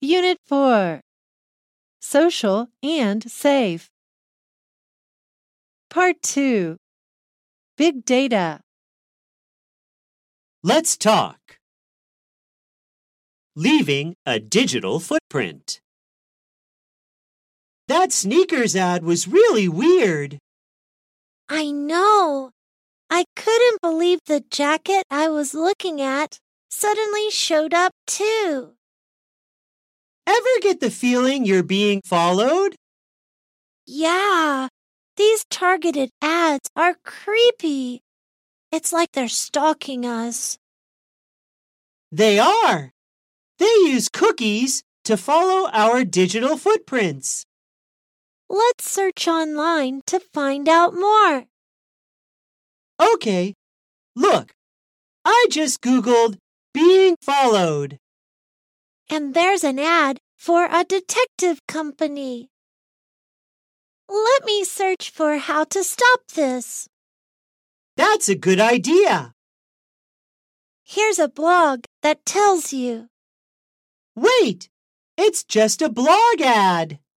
Unit 4. Social and Safe. Part 2. Big Data. Let's talk. Leaving a digital footprint. That sneakers ad was really weird. I know. I couldn't believe the jacket I was looking at suddenly showed up too. Ever get the feeling you're being followed? Yeah, these targeted ads are creepy. It's like they're stalking us. They are. They use cookies to follow our digital footprints. Let's search online to find out more. Okay, look. I just Googled being followed. And there's an ad for a detective company. Let me search for how to stop this. That's a good idea. Here's a blog that tells you. Wait, it's just a blog ad.